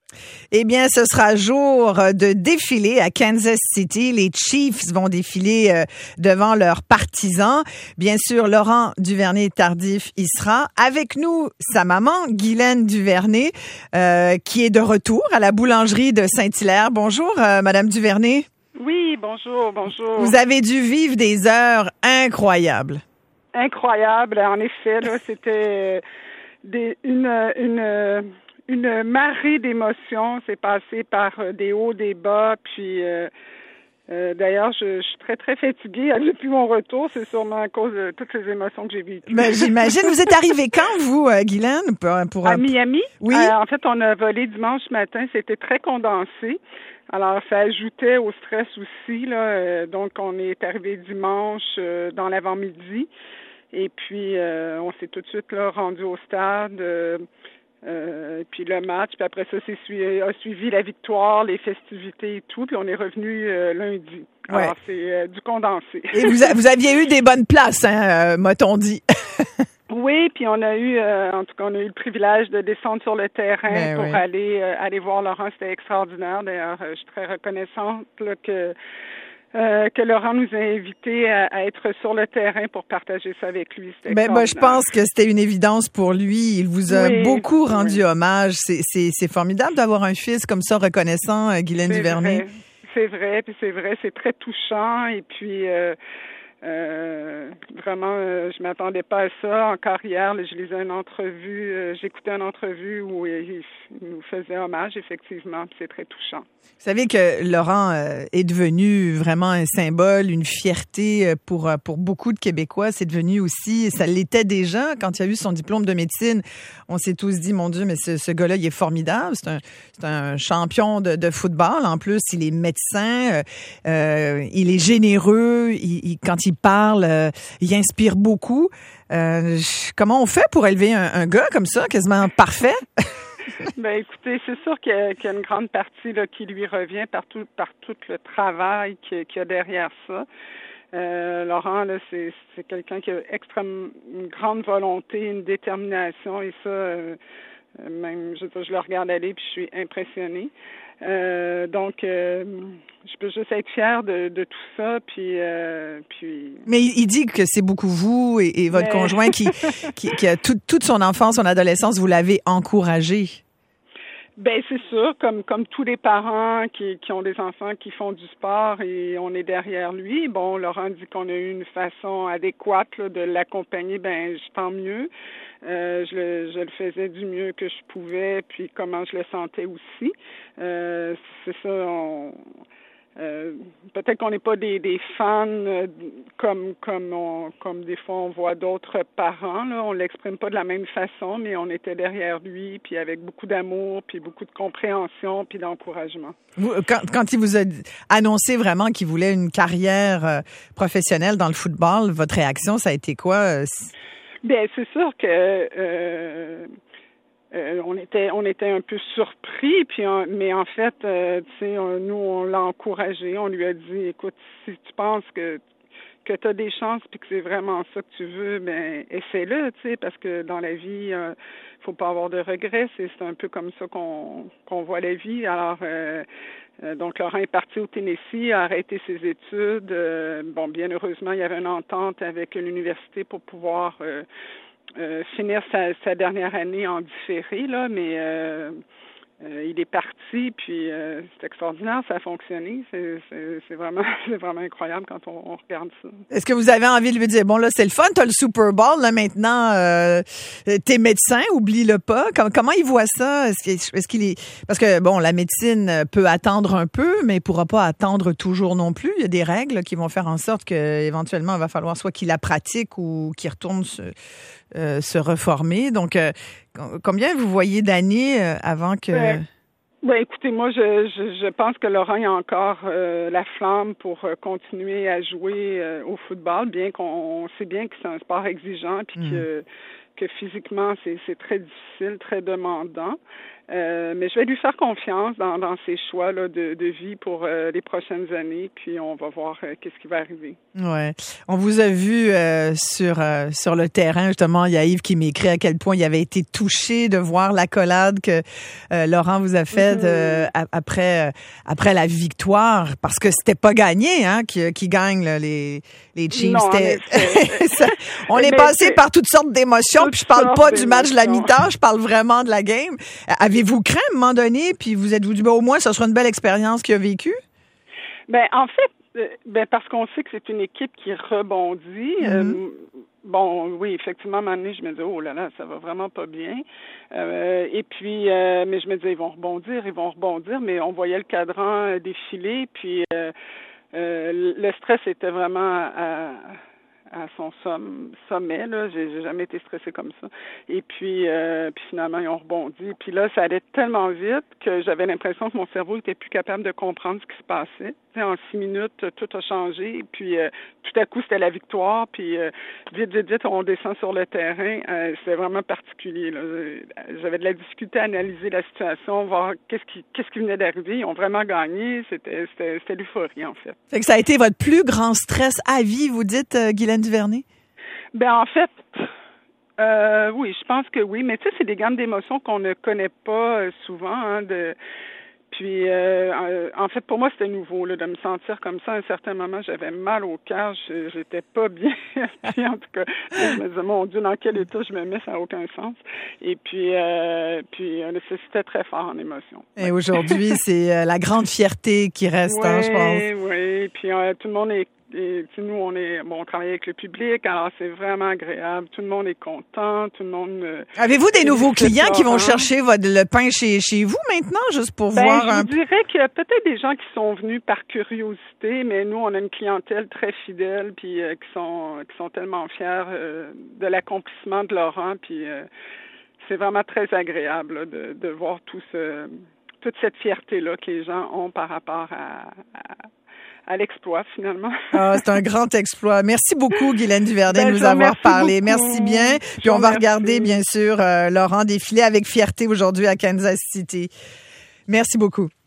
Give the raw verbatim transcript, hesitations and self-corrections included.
Eh bien, ce sera jour de défilé à Kansas City. Les Chiefs vont défiler euh, devant leurs partisans. Bien sûr, Laurent Duvernay-Tardif y sera. Avec nous, sa maman, Guylaine Duvernay, euh, qui est de retour à la boulangerie de Saint-Hilaire. Bonjour, euh, Madame Duvernay. Oui, bonjour, bonjour. Vous avez dû vivre des heures incroyables. Incroyable, en effet. Là, c'était des, une... une Une marée d'émotions. C'est passé par des hauts, des bas, puis euh, euh, d'ailleurs, je, je suis très, très fatiguée depuis mon retour. C'est sûrement à cause de toutes les émotions que j'ai vécues. Ben, j'imagine. Vous êtes arrivée quand, vous, Guylaine? Pour, pour, à Miami. Oui. Euh, en fait, on a volé dimanche matin. C'était très condensé. Alors, ça ajoutait au stress aussi, là. Euh, donc, on est arrivé dimanche euh, dans l'avant-midi. Et puis, euh, on s'est tout de suite là rendu au stade. Euh, Euh, puis le match, puis après ça, c'est suivi, a suivi la victoire, les festivités et tout, puis on est revenu euh, lundi. Ouais. Alors, c'est euh, du condensé. Et vous, a, vous aviez eu des bonnes places, hein, euh, m'a-t-on dit. Oui, puis on a eu, euh, en tout cas, on a eu le privilège de descendre sur le terrain Ben pour oui. aller euh, aller voir Laurent. C'était extraordinaire. D'ailleurs, euh, je suis très reconnaissante là, que Euh, que Laurent nous a invités à, à être sur le terrain pour partager ça avec lui. C'était ben, ben, je pense que c'était une évidence pour lui. Il vous a oui, beaucoup rendu oui. hommage. C'est, c'est, c'est formidable d'avoir un fils comme ça reconnaissant, euh, Guylaine c'est Duvernay. Vrai. C'est vrai, puis c'est vrai, c'est très touchant. Et puis, euh, euh, vraiment, euh, je m'attendais pas à ça. Encore hier, là, je lisais une entrevue, euh, j'écoutais une entrevue où il, il nous faisait hommage, effectivement, puis c'est très touchant. Vous savez que Laurent euh, est devenu vraiment un symbole, une fierté pour pour beaucoup de Québécois. C'est devenu aussi, ça l'était déjà quand il a eu son diplôme de médecine. On s'est tous dit, mon Dieu, mais ce, ce gars-là, il est formidable. C'est un, c'est un champion de, de football. En plus, il est médecin. Euh, euh, il est généreux. Il, il, quand il parle, euh, il inspire beaucoup. Euh, comment on fait pour élever un, un gars comme ça, quasiment parfait? Ben écoutez, c'est sûr qu'il y a, qu'il y a une grande partie là, qui lui revient par tout, par tout le travail qu'il y a derrière ça. Euh, Laurent, là, c'est, c'est quelqu'un qui a extrêmement une grande volonté, une détermination, et ça, euh, même, je, je le regarde aller puis je suis impressionnée. Euh, donc, euh, je peux juste être fière de, de tout ça, puis, euh, puis. Mais il, il dit que c'est beaucoup vous et, et votre Mais... conjoint qui, qui, qui a tout, toute son enfance, son adolescence, vous l'avez encouragé. Ben c'est sûr, comme comme tous les parents qui qui ont des enfants qui font du sport et on est derrière lui. Bon, Laurent dit qu'on a eu une façon adéquate là, de l'accompagner. Ben tant mieux. Euh, je le je le faisais du mieux que je pouvais, puis comment je le sentais aussi. Euh, c'est ça. On, Euh, peut-être qu'on n'est pas des, des fans euh, comme comme on, comme des fois on voit d'autres parents là, on l'exprime pas de la même façon, mais on était derrière lui, puis avec beaucoup d'amour, puis beaucoup de compréhension, puis d'encouragement. Vous, quand, quand il vous a annoncé vraiment qu'il voulait une carrière euh, professionnelle dans le football, votre réaction, ça a été quoi? Euh, Bien, c'est sûr que euh, Euh, on était on était un peu surpris, puis on, mais en fait, euh, tu sais, on, nous on l'a encouragé, on lui a dit, écoute, si tu penses que que tu as des chances puis que c'est vraiment ça que tu veux, ben essaie-le, tu sais, parce que dans la vie, euh, faut pas avoir de regrets, c'est c'est un peu comme ça qu'on qu'on voit la vie. Alors euh, euh, donc Laurent est parti au Tennessee, a arrêté ses études. Euh, bon, bien heureusement, il y avait une entente avec l'université pour pouvoir euh, Euh, finir sa, sa dernière année en différé, là, mais euh, euh, il est parti, puis euh, c'est extraordinaire, ça a fonctionné. C'est, c'est, c'est vraiment c'est vraiment incroyable quand on, on regarde ça. Est-ce que vous avez envie de lui dire, bon là, c'est le fun, t'as le Super Bowl, là maintenant, euh, t'es médecin, oublie-le pas. Comment, comment il voit ça? Est-ce qu'il, est-ce qu'il est... Parce que, bon, la médecine peut attendre un peu, mais pourra pas attendre toujours non plus. Il y a des règles qui vont faire en sorte qu'éventuellement, il va falloir soit qu'il la pratique ou qu'il retourne se, euh, se reformer. Donc, euh, combien vous voyez d'années avant que... Ouais. Ben, écoutez, moi, je, je, je pense que Laurent a encore euh, la flamme pour euh, continuer à jouer euh, au football, bien qu'on on sait bien que c'est un sport exigeant, puis mmh. que que physiquement, c'est, c'est très difficile, très demandant. Euh, mais je vais lui faire confiance dans, dans ses choix là, de, de vie pour euh, les prochaines années, puis on va voir euh, qu'est-ce qui va arriver. Ouais, on vous a vu euh, sur euh, sur le terrain justement. Il y a Yves qui m'écrit à quel point il avait été touché de voir l'accolade que euh, Laurent vous a faite euh, après euh, après la victoire, parce que c'était pas gagné, hein, qui, qui gagne là, les les Chiefs. Non, Ça, on est passé par toutes sortes d'émotions. Puis je parle pas du match de la mi-temps, je parle vraiment de la game. Avez-vous craint à un moment donné, puis vous êtes-vous dit, ben, au moins, ce sera une belle expérience qu'il a vécue? Ben, en fait, ben, parce qu'on sait que c'est une équipe qui rebondit. Mm-hmm. Euh, bon, oui, effectivement, à un moment donné, je me disais, oh là là, ça va vraiment pas bien. Euh, et puis, euh, mais je me disais, ils vont rebondir, ils vont rebondir, mais on voyait le cadran défiler, puis euh, euh, le stress était vraiment à, à son somme, sommet, là. J'ai, j'ai jamais été stressée comme ça. Et puis, euh, puis finalement, ils ont rebondi. Puis là, ça allait tellement vite que j'avais l'impression que mon cerveau était plus capable de comprendre ce qui se passait. T'sais, en six minutes, tout a changé. Puis euh, tout à coup, c'était la victoire. Puis euh, vite, vite, vite, on descend sur le terrain. Euh, c'était vraiment particulier, là. J'avais de la difficulté à analyser la situation, voir qu'est-ce qui, qu'est-ce qui venait d'arriver. Ils ont vraiment gagné. C'était, c'était, c'était l'euphorie, en fait. Fait que ça a été votre plus grand stress à vie, vous dites, euh, Guylaine Duvernay? Ben en fait, euh, oui, je pense que oui. Mais tu sais, c'est des gammes d'émotions qu'on ne connaît pas euh, souvent. Hein, de Puis, euh, en fait, pour moi, c'était nouveau là, de me sentir comme ça. À un certain moment, j'avais mal au cœur, je, j'étais pas bien. Puis, en tout cas, je me disais, mon Dieu, dans quel état je me mets, ça n'a aucun sens. Et puis, euh, puis c'était très fort en émotion. Et ouais. Aujourd'hui, c'est euh, la grande fierté qui reste, oui, hein, je pense. Oui, oui. Puis, euh, tout le monde est Et nous, on est bon, on travaille avec le public, alors c'est vraiment agréable. Tout le monde est content, tout le monde. Euh, Avez-vous des nouveaux clients qui vont chercher votre, le pain chez chez vous maintenant, juste pour ben, voir je un vous dirais qu'il y a peut-être des gens qui sont venus par curiosité, mais nous, on a une clientèle très fidèle, puis euh, qui sont qui sont tellement fiers euh, de l'accomplissement de Laurent, puis euh, c'est vraiment très agréable là, de de voir tout ce toute cette fierté là que les gens ont par rapport à, à à l'exploit, finalement. Ah, c'est un grand exploit. Merci beaucoup, Guylaine Duvernay, ben, de nous avoir parlé. Beaucoup. Merci bien. Puis on va regarder, bien sûr, euh, Laurent défiler avec fierté aujourd'hui à Kansas City. Merci beaucoup.